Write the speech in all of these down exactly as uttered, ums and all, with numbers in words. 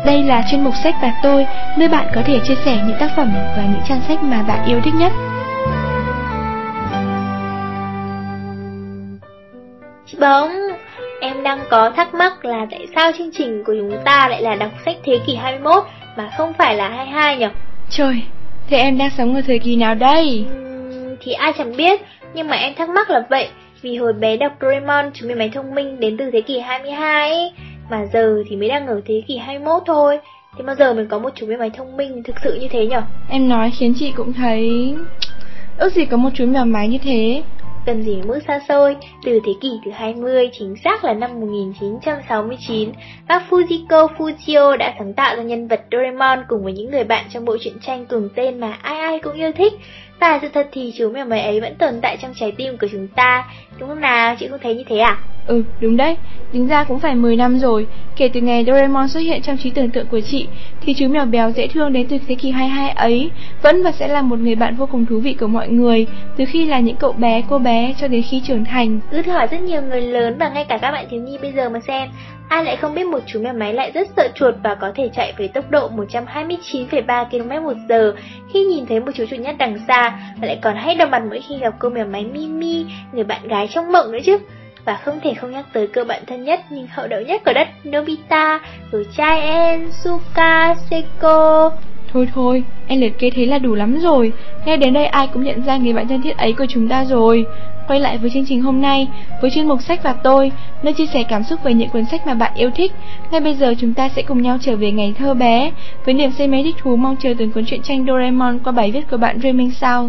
Đây là chuyên mục Sách và Tôi, nơi bạn có thể chia sẻ những tác phẩm và những trang sách mà bạn yêu thích nhất. Chị Bóng, em đang có thắc mắc là tại sao chương trình của chúng ta lại là đọc sách thế kỷ hai mươi mốt mà không phải là hai mươi hai nhỉ? Trời, thế em đang sống ở thời kỳ nào đây? Uhm, thì ai chẳng biết, nhưng mà em thắc mắc là vậy. Vì hồi bé đọc Doraemon chú mèo máy thông minh đến từ thế kỷ hai mươi hai ấy, mà giờ thì mới đang ở thế kỷ hai mươi mốt thôi. Thế mà giờ mình có một chú mèo máy thông minh thực sự như thế nhỉ? Em nói khiến chị cũng thấy ước gì có một chú mèo máy như thế. Cần gì mức xa xôi, từ thế kỷ thứ hai mươi, chính xác là năm một nghìn chín trăm sáu mươi chín, bác Fujiko Fujio đã sáng tạo ra nhân vật Doraemon cùng với những người bạn trong bộ truyện tranh cùng tên mà ai ai cũng yêu thích. Và sự thật thì chú mèo máy ấy vẫn tồn tại trong trái tim của chúng ta, đúng không nào, chị không thấy như thế à? Ừ, đúng đấy, tính ra cũng phải mười năm rồi, kể từ ngày Doraemon xuất hiện trong trí tưởng tượng của chị, thì chú mèo béo dễ thương đến từ thế kỷ hai mươi hai ấy, vẫn và sẽ là một người bạn vô cùng thú vị của mọi người, từ khi là những cậu bé, cô bé cho đến khi trưởng thành. Cứ hỏi rất nhiều người lớn và ngay cả các bạn thiếu nhi bây giờ mà xem, ai lại không biết một chú mèo máy lại rất sợ chuột và có thể chạy với tốc độ một trăm hai mươi chín phẩy ba ki lô mét một giờ khi nhìn thấy một chú chuột nhắt đằng xa, và lại còn hay đỏ mặt mỗi khi gặp cô mèo máy Mimi, người bạn gái trong mộng nữa chứ. Và không thể không nhắc tới cơ bạn thân nhất nhưng hậu đậu nhất của đất, Nobita, rồi Chai-en, Suka, Seiko. Thôi thôi, anh liệt kê thế là đủ lắm rồi. Nghe đến đây ai cũng nhận ra người bạn thân thiết ấy của chúng ta rồi. Quay lại với chương trình hôm nay, với chuyên mục Sách và Tôi, nơi chia sẻ cảm xúc về những cuốn sách mà bạn yêu thích. Ngay bây giờ chúng ta sẽ cùng nhau trở về ngày thơ bé, với niềm say mê thích thú mong chờ từng cuốn truyện tranh Doraemon qua bài viết của bạn Dreaming Sounds.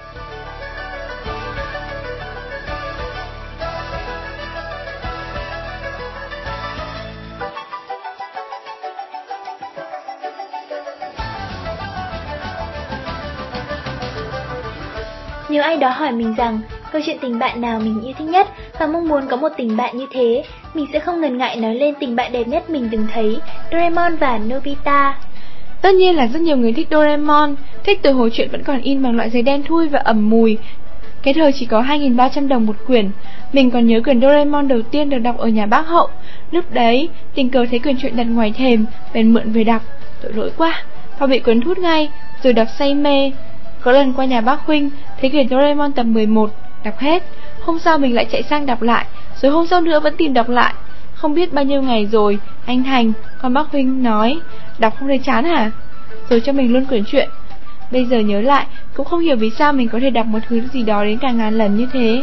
Nếu ai đó hỏi mình rằng câu chuyện tình bạn nào mình yêu thích nhất và mong muốn có một tình bạn như thế, mình sẽ không ngần ngại nói lên tình bạn đẹp nhất mình từng thấy, Doraemon và Nobita. Tất nhiên là rất nhiều người thích Doraemon, thích từ hồi truyện vẫn còn in bằng loại giấy đen thui và ẩm mùi. Cái thời chỉ có hai nghìn ba trăm đồng một quyển. Mình còn nhớ quyển Doraemon đầu tiên được đọc ở nhà bác Hậu. Lúc đấy, tình cờ thấy quyển truyện đặt ngoài thềm, bèn mượn về đọc. Tội lỗi quá, và bị cuốn hút ngay, rồi đọc say mê. Có lần qua nhà bác Huynh, thấy quyển Doraemon tập mười một, đọc hết. Hôm sau mình lại chạy sang đọc lại, rồi hôm sau nữa vẫn tìm đọc lại. Không biết bao nhiêu ngày rồi, anh Thành, con bác Huynh nói, đọc không thấy chán hả? Rồi cho mình luôn quyển truyện. Bây giờ nhớ lại, cũng không hiểu vì sao mình có thể đọc một thứ gì đó đến cả ngàn lần như thế.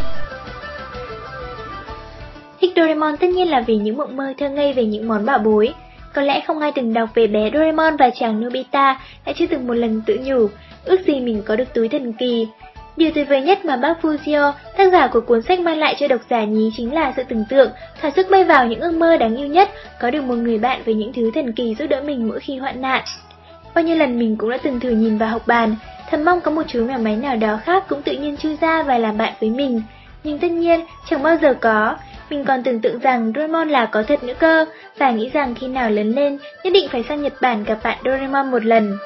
Thích Doraemon tất nhiên là vì những mộng mơ thơ ngây về những món bảo bối. Có lẽ không ai từng đọc về bé Doraemon và chàng Nobita đã chưa từng một lần tự nhủ, ước gì mình có được túi thần kỳ. Điều tuyệt vời nhất mà bác Fujio, tác giả của cuốn sách mang lại cho độc giả nhí chính là sự tưởng tượng, thỏa sức bay vào những ước mơ đáng yêu nhất, có được một người bạn với những thứ thần kỳ giúp đỡ mình mỗi khi hoạn nạn. Bao nhiêu lần mình cũng đã từng thử nhìn vào học bàn, thầm mong có một chú mèo máy nào đó khác cũng tự nhiên chui ra và làm bạn với mình. Nhưng tất nhiên, chẳng bao giờ có. Mình còn tưởng tượng rằng Doraemon là có thật nữa cơ, và nghĩ rằng khi nào lớn lên, nhất định phải sang Nhật Bản gặp bạn Doraemon một lần.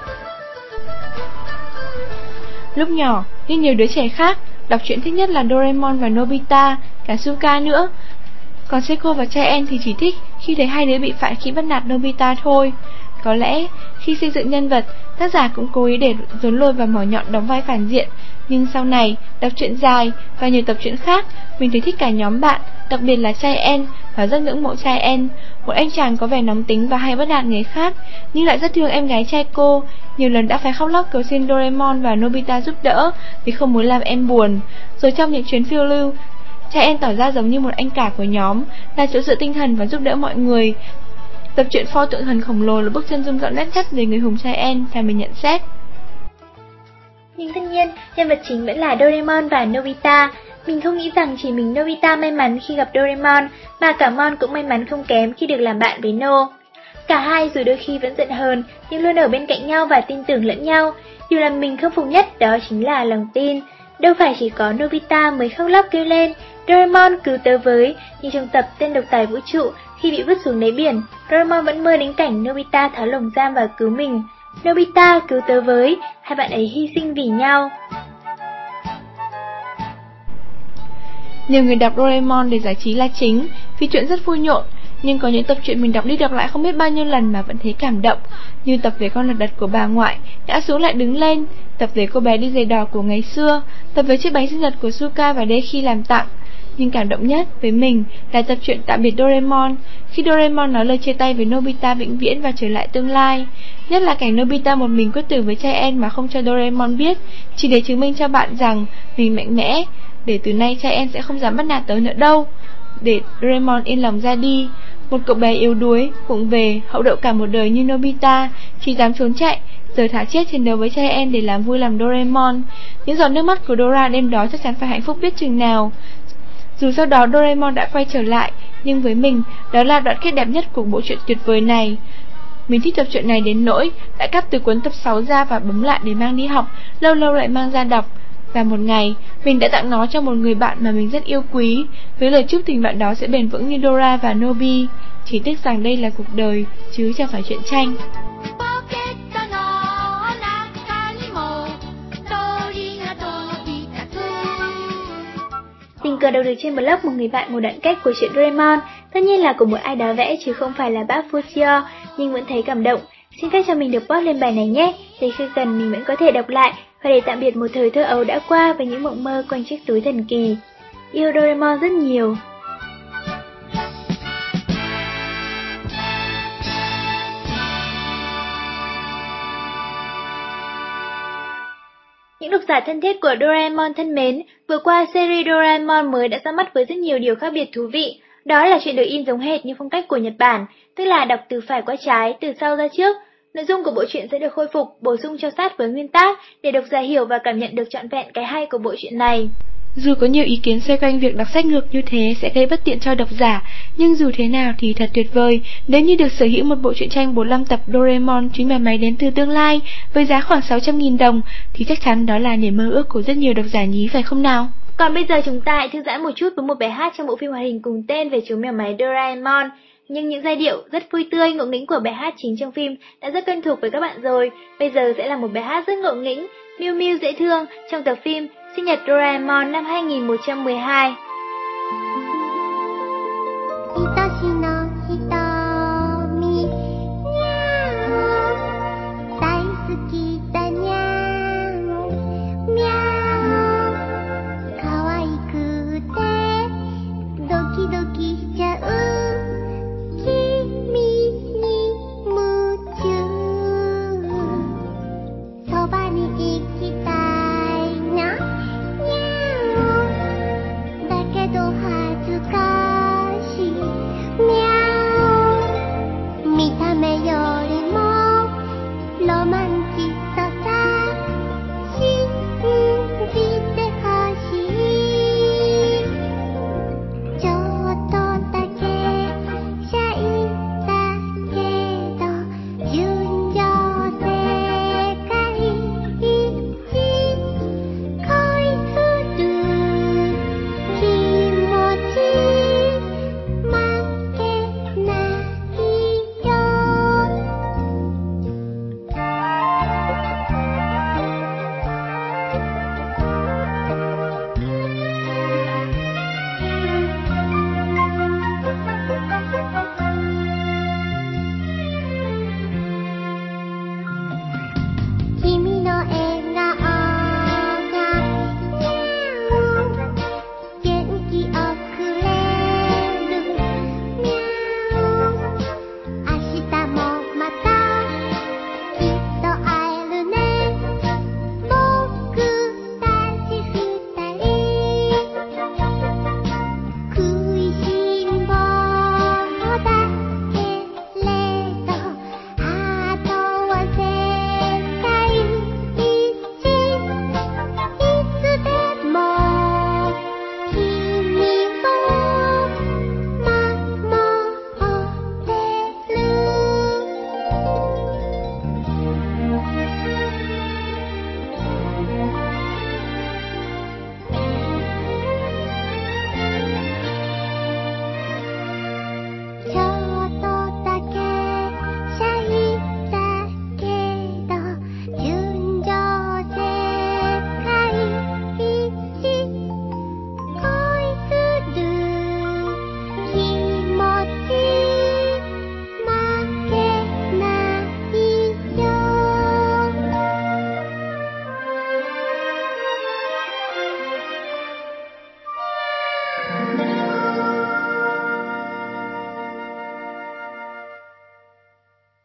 Lúc nhỏ, như nhiều đứa trẻ khác, đọc truyện thích nhất là Doraemon và Nobita, cả Suka nữa. Còn Seiko và Chai-en thì chỉ thích khi thấy hai đứa bị phạt khi bắt nạt Nobita thôi. Có lẽ, khi xây dựng nhân vật, tác giả cũng cố ý để dồn lôi và mỏ nhọn đóng vai phản diện. Nhưng sau này, đọc truyện dài và nhiều tập truyện khác, mình thấy thích cả nhóm bạn, đặc biệt là Chai-en, và rất ngưỡng mộ Chai-en, một anh chàng có vẻ nóng tính và hay bắt nạt người khác, nhưng lại rất thương em gái Chaiko. Nhiều lần đã phải khóc lóc cầu xin Doraemon và Nobita giúp đỡ vì không muốn làm em buồn. Rồi trong những chuyến phiêu lưu, Chai-en tỏ ra giống như một anh cả của nhóm, là chỗ dựa tinh thần và giúp đỡ mọi người. Tập truyện Pho tượng thần khổng lồ là bước chân rung rợn nhất nhất về người hùng Chai-en, theo mình nhận xét. Nhưng tất nhiên, nhân vật chính vẫn là Doraemon và Nobita. Mình không nghĩ rằng chỉ mình Nobita may mắn khi gặp Doraemon, mà cả Mon cũng may mắn không kém khi được làm bạn với No. Cả hai dù đôi khi vẫn giận hờn, nhưng luôn ở bên cạnh nhau và tin tưởng lẫn nhau. Điều làm mình khâm phục nhất đó chính là lòng tin. Đâu phải chỉ có Nobita mới khóc lóc kêu lên Doraemon cứu tớ với, như trong tập Tên độc tài vũ trụ, khi bị vứt xuống đáy biển, Doraemon vẫn mơ đến cảnh Nobita tháo lồng giam và cứu mình. Nobita cứu tớ với, hai bạn ấy hy sinh vì nhau. Nhiều người đọc Doraemon để giải trí là chính, vì chuyện rất vui nhộn, nhưng có những tập truyện mình đọc đi đọc lại không biết bao nhiêu lần mà vẫn thấy cảm động, như tập về con lật đật của bà ngoại, ngã xuống lại đứng lên, tập về cô bé đi giày đò của ngày xưa, tập về chiếc bánh sinh nhật của Suka và Deki làm tặng. Nhưng cảm động nhất với mình là tập truyện Tạm biệt Doraemon, khi Doraemon nói lời chia tay với Nobita vĩnh viễn và trở lại tương lai. Nhất là cảnh Nobita một mình quyết tử với cha En mà không cho Doraemon biết, chỉ để chứng minh cho bạn rằng mình mạnh mẽ, để từ nay cha En sẽ không dám bắt nạt tớ nữa đâu. Để Doraemon yên lòng ra đi. Một cậu bé yếu đuối, vụng về, hậu đậu cả một đời như Nobita, chỉ dám trốn chạy, giờ thà chết chiến đấu với cha En để làm vui lòng Doraemon. Những giọt nước mắt của Dora đêm đó chắc chắn phải hạnh phúc biết chừng nào. Dù sau đó Doraemon đã quay trở lại, nhưng với mình, đó là đoạn kết đẹp nhất của bộ truyện tuyệt vời này. Mình thích tập truyện này đến nỗi đã cắt từ cuốn tập sáu ra và bấm lại để mang đi học, lâu lâu lại mang ra đọc. Và một ngày, mình đã tặng nó cho một người bạn mà mình rất yêu quý, với lời chúc tình bạn đó sẽ bền vững như Dora và Nobi. Chỉ tiếc rằng đây là cuộc đời, chứ chẳng phải truyện tranh. Tình cờ đọc được trên blog một người bạn một đoạn cách của truyện Doraemon, tất nhiên là của một ai đó vẽ chứ không phải là bác Fujio, nhưng vẫn thấy cảm động. Xin phép cho mình được post lên bài này nhé, để khi cần mình vẫn có thể đọc lại và để tạm biệt một thời thơ ấu đã qua với những mộng mơ quanh chiếc túi thần kỳ. Yêu Doraemon rất nhiều. Những độc giả thân thiết của Doraemon thân mến, vừa qua series Doraemon mới đã ra mắt với rất nhiều điều khác biệt thú vị. Đó là chuyện được in giống hệt như phong cách của Nhật Bản, tức là đọc từ phải qua trái, từ sau ra trước. Nội dung của bộ truyện sẽ được khôi phục, bổ sung cho sát với nguyên tác để độc giả hiểu và cảm nhận được trọn vẹn cái hay của bộ truyện này. Dù có nhiều ý kiến xoay quanh việc đọc sách ngược như thế sẽ gây bất tiện cho độc giả, nhưng dù thế nào thì thật tuyệt vời nếu như được sở hữu một bộ truyện tranh bốn mươi lăm tập Doraemon chuyến máy máy đến từ tương lai với giá khoảng sáu trăm nghìn đồng thì chắc chắn đó là niềm mơ ước của rất nhiều độc giả nhí phải không nào? Còn bây giờ chúng ta hãy thư giãn một chút với một bài hát trong bộ phim hoạt hình cùng tên về chú mèo máy Doraemon. Nhưng những giai điệu rất vui tươi, ngộ nghĩnh của bài hát chính trong phim đã rất quen thuộc với các bạn rồi. Bây giờ sẽ là một bài hát rất ngộ nghĩnh, Mew Mew dễ thương trong tập phim Sinh nhật Doraemon năm hai nghìn một trăm mười hai.